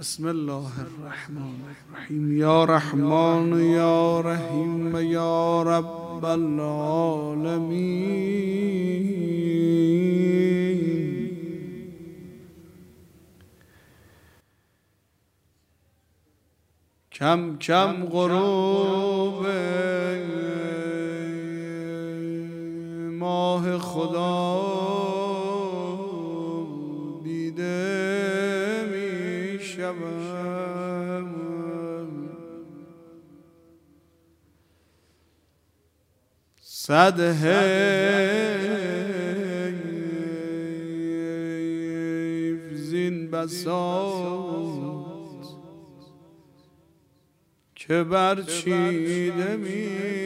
بسم الله الرحمن الرحیم. یا رحمان یا رحیم یا رب العالمین. کم کم غروب ماه خدا دیده می شود. صد حیف زین بساط که برچیده می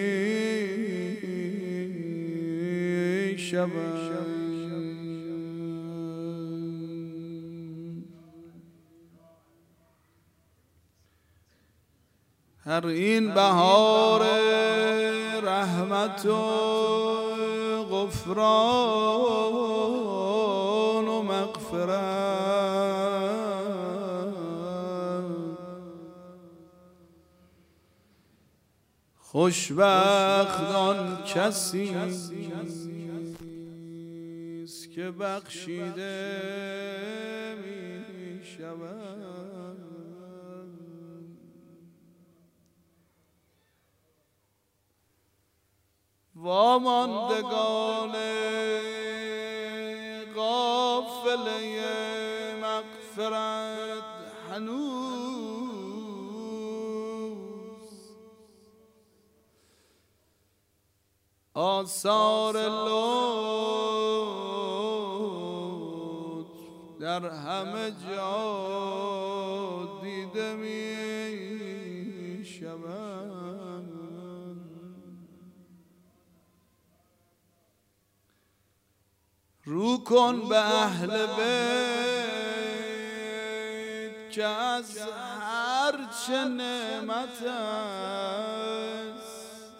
شود. هر این بهار رحمت و غفران و مغفرت خوشبخت آن کسی است که بخشیده می شود. واماندگان قافله مغفرت هنوز آثار لطف در همه جا دیده می شود. رو کن به اهل بیت که از هر چه نعمت است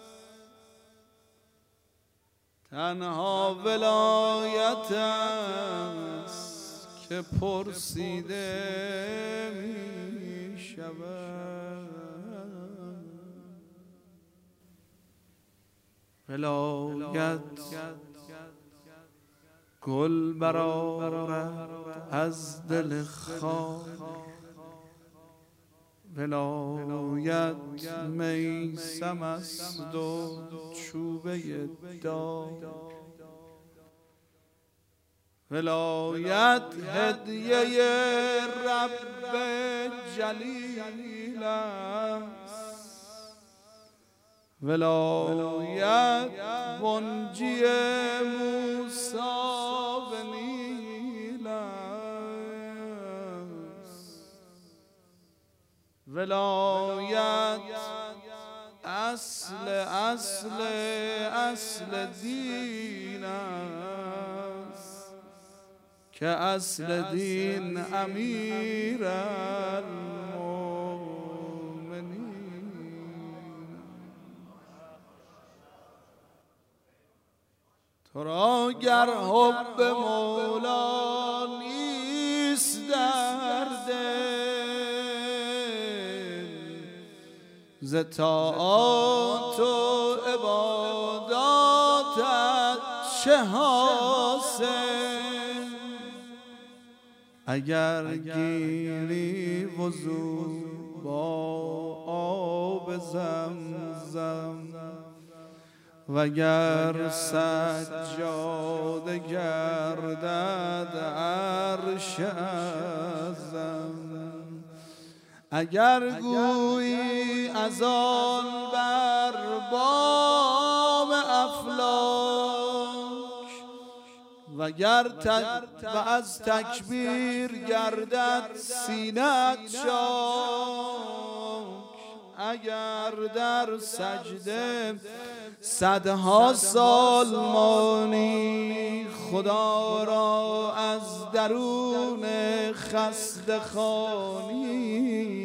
تنها ولایت است که پرسیده می شود. ولایت گل برآرد از دل خار، ولایت میسم است و چوبه دار، ولایت هدیه رب جلیل است، ولایت منجی موسی و نیل است، ولایت اصل دین است که اصل دین امیر تو را گر حب مولا نیست در دل ز طاعات و عباداتت چه حاصل؟ اگر گیری وضو با آب زمزم وگر سجاده گردد عرش اعظم، اگر گویی از آن بر بام افلاک وگر از تکبیر گردد سینه‌ات چاک، اگر در سجده صدها سال مانی خدا را از درون خسته خوانی،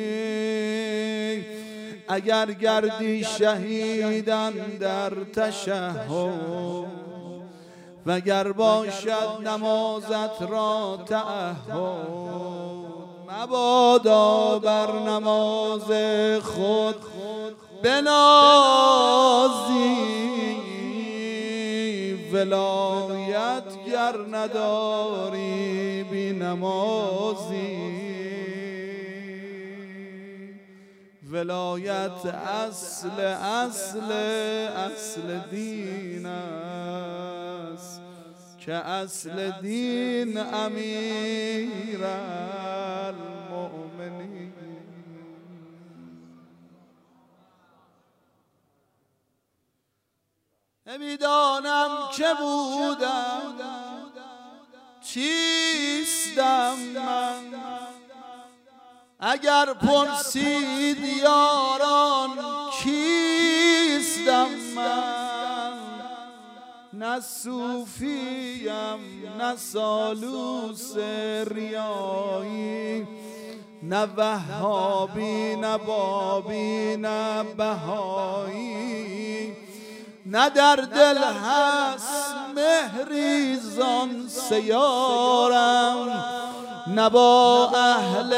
اگر گردی شهیدن در تشهد وگر باشد نمازت را تعهد، مبادا بر نماز خود بنازی، ولایت گر نداری بی نمازی. ولایت اصل دین است که اصل دین امیر المؤمنین. نمیدانم که بودم چیستم من، اگر پرسید یاران کیستم من. نه صوفیم نه سالوس ریایی، نه وهابی نه بابی نه بهایی. نه در دل هست مهری زان سیارم، نه با اهل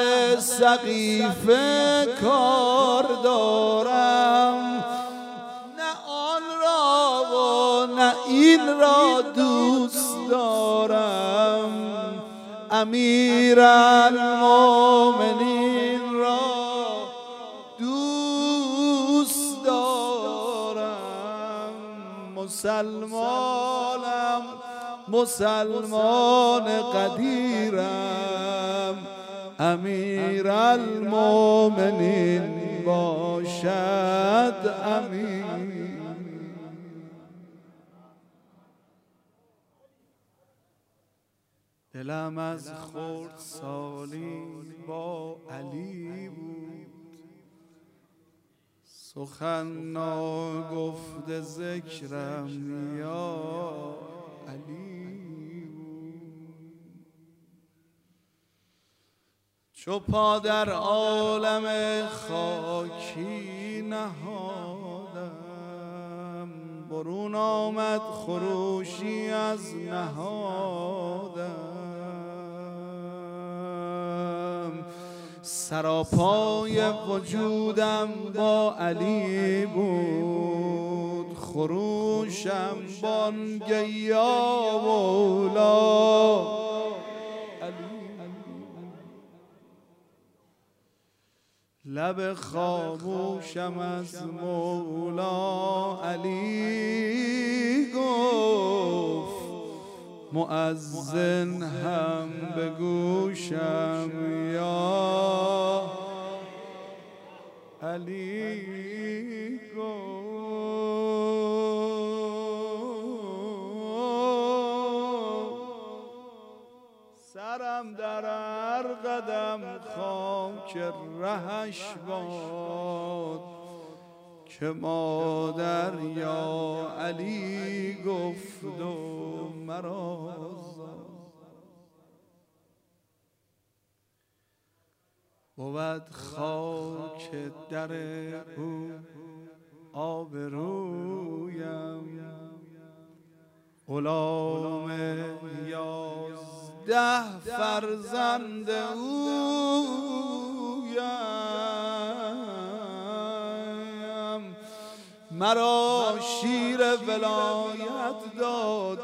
سقیفه کار دارم. نه آن را و نه این را دوست دارم، امیر المؤمنین را دوست دارم. مسلمان قدیرم، امیر المؤمنین باشد امین. دلم از خردسالی با علی بود، سخن ناگفته ذکرم یا علی بود. چو پا در عالم خاکی نهادم، برون آمد خروشی از نهادم. سراپای وجودم با علی بود، خروشم بانگ یا مولا علی. لب خاموشم از مولا علی گفت، مؤذن هم به گوشم یا علی گفت. سرم در هر قدم خاک رهش باد، که مادر یا علی گفت و مرا بود خاک در او آبرویم. غلام 11 فرزند اویم، مرا شیر ولایت داد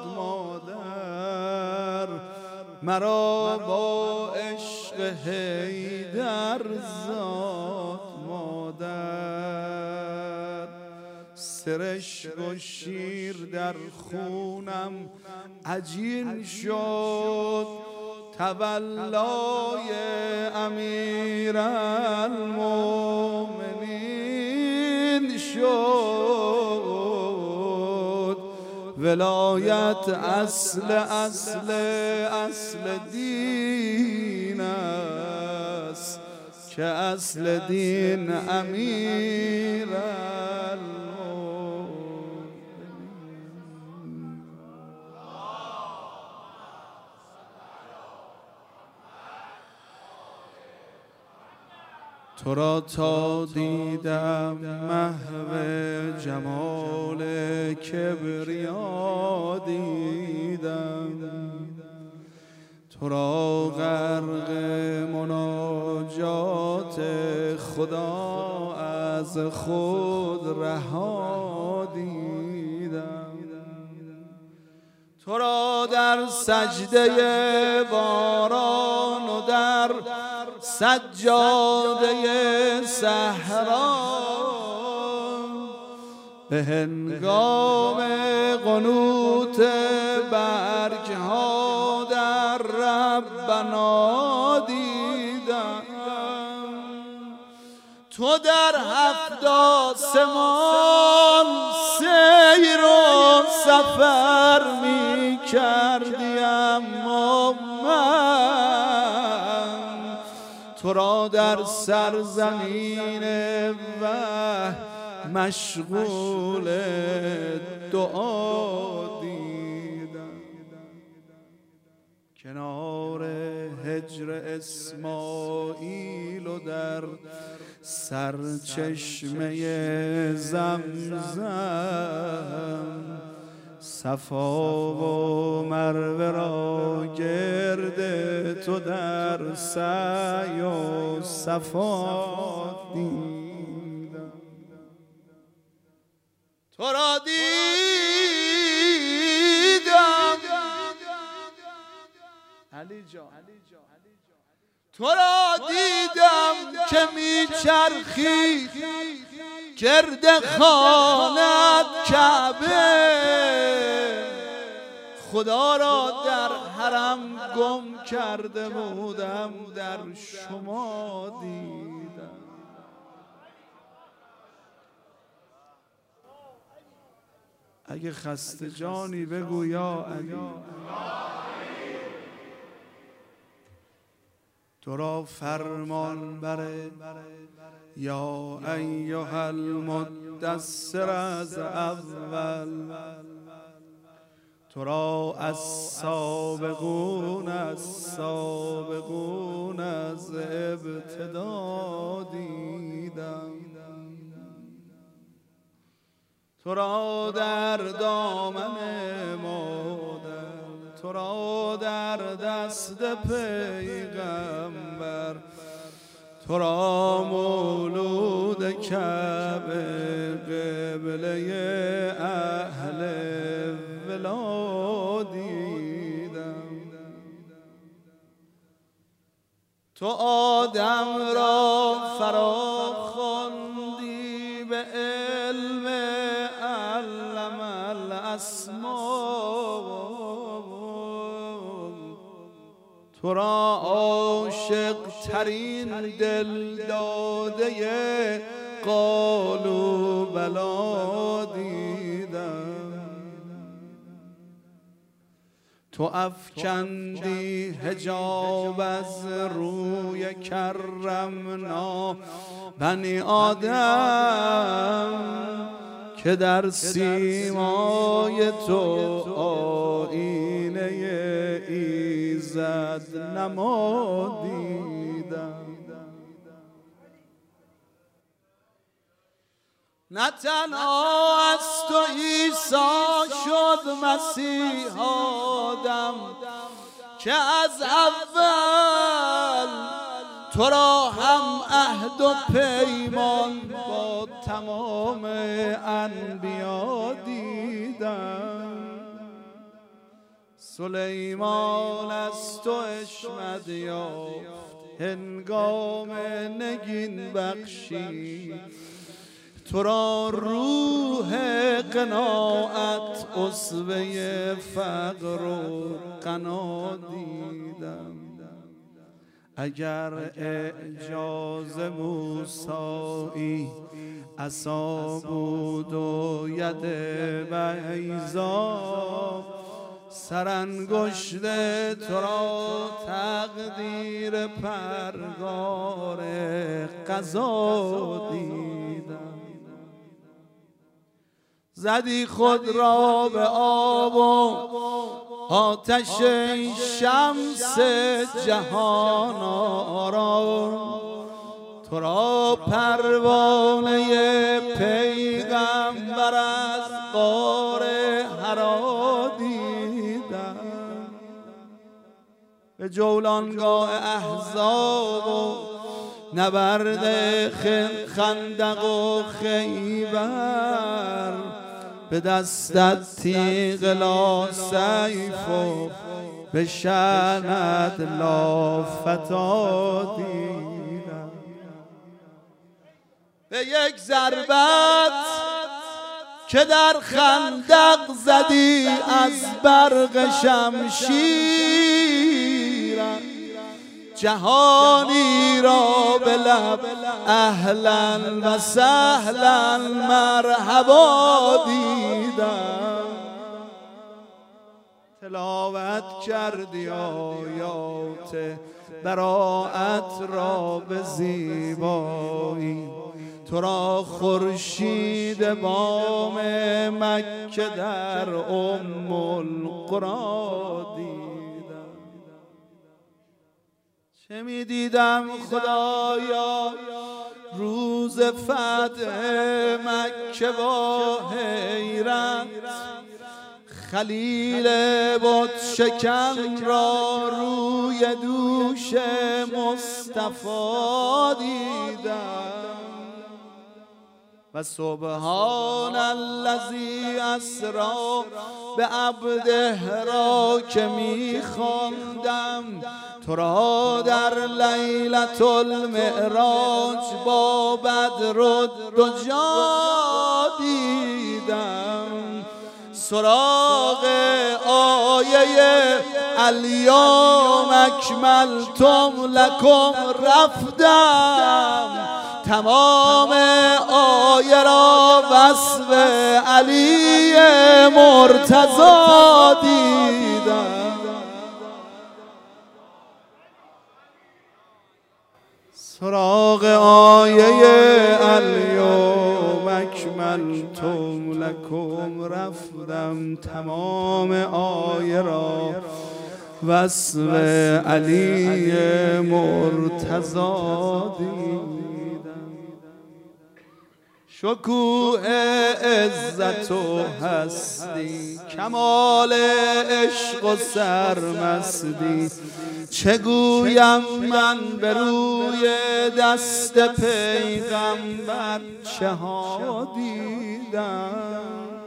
مادر، مرا با عشق حیدر زاد مادر. سرشک و شیر در خونم عجین شد، تولای امیر المؤمنین شد. ولایت اصل دین است که اصل دین امیر المؤمنین. تو را تا دیدم محو جمال کبریا دیدم، تو را غرق مناجات مناجات خدا از خود رها دیدم. تو را در سجده باران و در سجاده صحرا، به هنگام قنوت برگها در ربنا دیدم. تو در 7 آسمان سیر و سفر می کردی، اما من تو را در سرزمین وحی مشغول دعا دیدم. کنار هجر اسماعیل و در سرچشمه زمزم، صفا و مروه را گرد تو در سعی و صفا دیدم. تو را دیدم علی جان، تو را دیدم که میچرخی گرد خانه کعبه، خدا را در حرم گم کرده بودم، در شما دیدم. اگه خسته جانی بگو یا علی. تو را فرمان بره یا ایها المدثر از اول، تو را از سابقون از ابتدا دیدم. تو را در دامن مادر، تو را در دست پیغمبر، تو را مولود کعبه قبله اهل ولا دیدم. تو آدم را فرا خواندی به علم علم الاسما، تو را عاشق ترین دل داده قالوا بلا دیدم. تو افکندی حجاب از روی کرمنا بنی آدم، که در سیمای تو آینه ایزد نما دیدم. نه تنها از تو عیسی شد مسیح آدم، که از اول تو را هم عهد و پیمان با تمام انبیا دیدم. سلیمان از تو حشمت یافت هنگام نگین بخشی، تو را روح قناعت اسوه فقر و غنا دیدم. اگر اعجاز موسیی عصا بود و ید بیضا، سرانگشت تو را تقدیر پرگار قضا دیدم. زدی خود را به آب و آتش شمس جهان آرا، تو را پروانه پیغمبر از غار حرا دیدم. به جولانگاه احزاب و نبرد خندق و خیبر، به دستت تیغ لا سیف و به شأنت لا فتا دیدم. به یک ضربت که در خندق زدی از برق شمشیرم، جهانی را به لب اهلا و سهلا مرحبا دیدم. تلاوت کردی آیات براءت را به زیبایی، تو را خورشید بام مکه در ام القری دیدم. چه می دیدم خدایا روز فتح مکه با حیرت، خلیل بت شکن را روی دوش مصطفی دیدم. و سبحان الذی اسری به عبده را که می خواندم، تو را در لیلة المعراج با بدر الدجی دیدم. سراغ آیه الیوم اکملتم لکم رفتم، تمام آیه را وصف علی مرتضی دیدم. سراغ آیه الیوم اکملتم لکم رفتم، تمام آیه را وصف علی مرتضی دیدم. شکوه عزت و هستی، کمال عشق و سرمستی، چه گویم من به روی دست پیغمبر چه ها دیدم.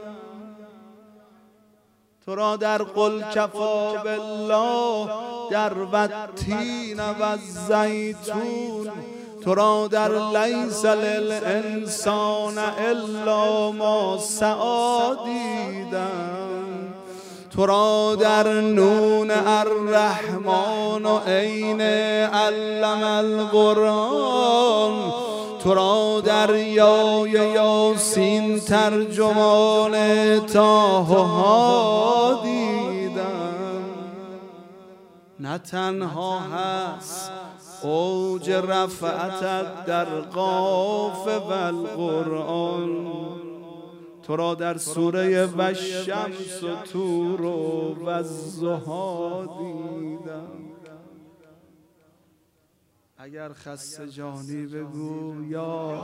تو را در قل کفا بالله در والتین و الزیتون، تو را در لیس للانسان الا ما سعی دیدم. تو را در نون الرحمن و عین علم القرآن، تو را در یای یاسین ترجمان طه ها دیدم. نه تنها هست اوج رفعتت در قاف و القرآن، تو را در سوره و شمس و طور و الضحی دیدم. اگر خسته جانی بگو یا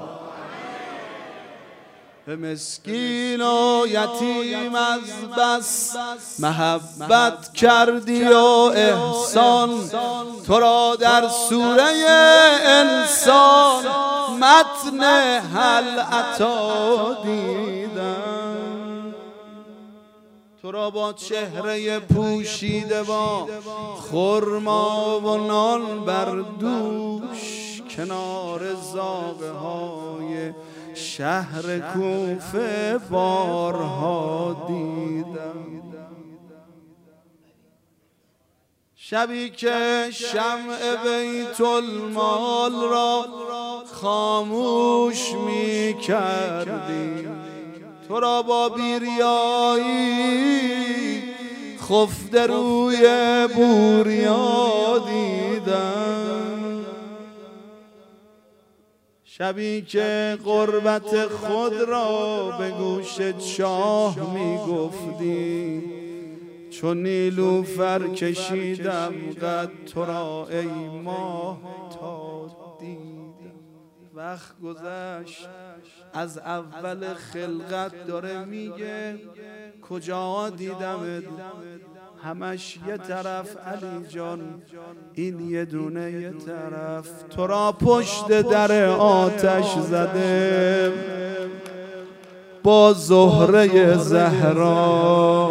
به مسکین و یتیم از بس محبت کردی و احسان، تو را در سوره انسان متن هل اتی دیدم. تو را با چهره پوشیده با خرما و نان بر دوش، کنار زاغه های شهر کوفه بارها دیدم. شبی که شمع بیت المال را خاموش می کردی، تو را با بیریایی خفته روی بوریا دیدم. شبی که قربت خود را به گوش شاه می گفتی، چون نیلوفر کشیدم قد تو را ای ماه تا دیدم. وقت گذشت از اول خلقت داره میگه کجا دیدمت، همش یه طرف علی جان، این یه دونه یه طرف. تو را پشت در آتش زده با زهره زهرا،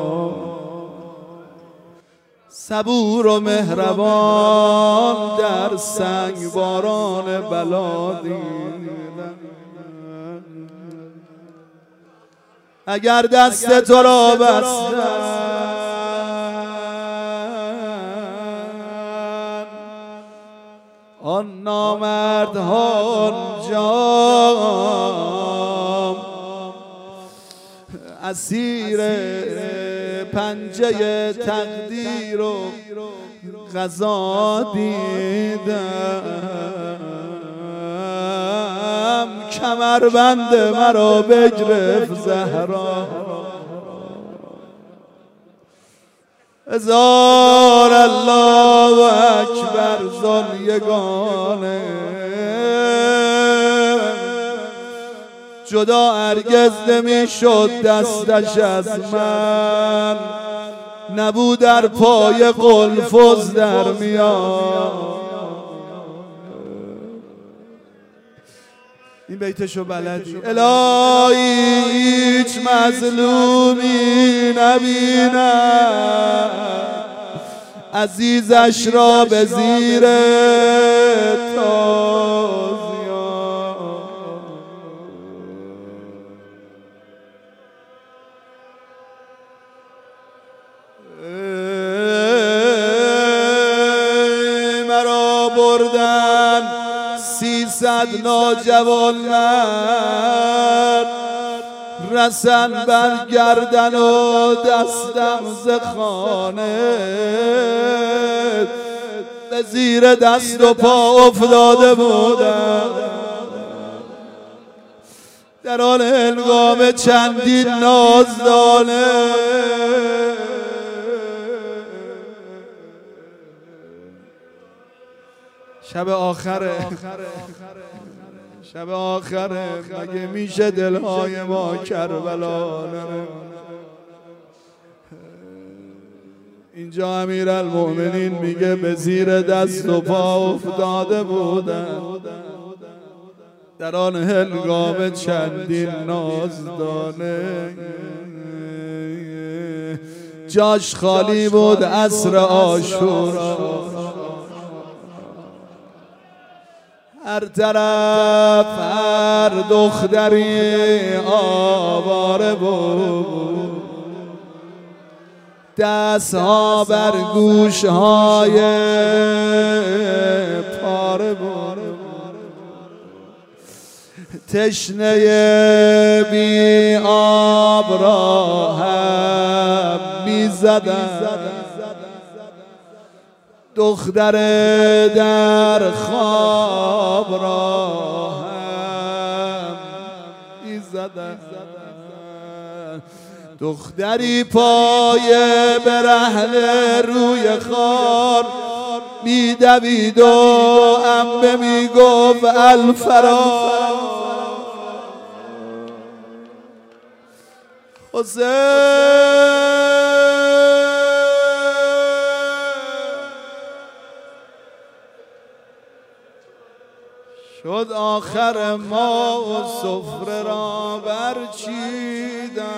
صبور و مهربان در سنگ باران بلا دیدم. اگر دست تو را بستن آن نامردها آنجا، اسیر پنجه تقدیر و قضا دیدم، کمربند مرا بگرفت زهرا. هزار الله اکبر زان یگانه، جدا هرگز نمی شد دستش از من، نبود در پای قلفز در میان. این بیتشو بلدی؟ الهی هیچ مظلومی نبینم، عزیزش را به زیر تازیان. مرا بردن 300 ناجوان مرد، رسن بر گردن و دستم ز خانه، به زیر دست و پا افتاده بودم. در آن هنگام چندین نازدانه، شب آخره، شب آخره، مگه میشه دلهای ما کربلا نره؟ اینجا امیرالمؤمنین میگه به زیر دست و پا افتاده بودن در آن هنگام چندین نازدانه، جاش خالی بود عصر عاشورا، هر طرف هر دختری آواره بود، دستها بر گوشهای پاره بود، تشنه بی آب را هم می زدن، دختر در خواب را هم می زدن، دختری پای برهنه روی خار می دوید و عمه می گفت الفرار. حسین شد آخر ما و سفره را برچیدن،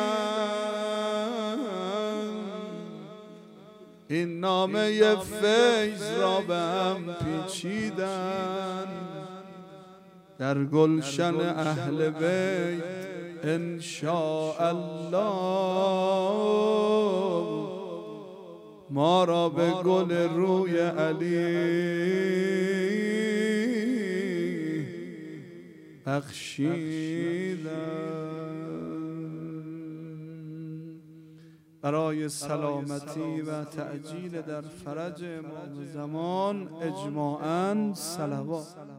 این نامه فیض را به هم پیچیدن، در گلشن اهل بیت انشاءالله ما را به گل روی علی بخشیدن. برای سلامتی و تعجیل در فرج امام زمان اجماعاً صلوات.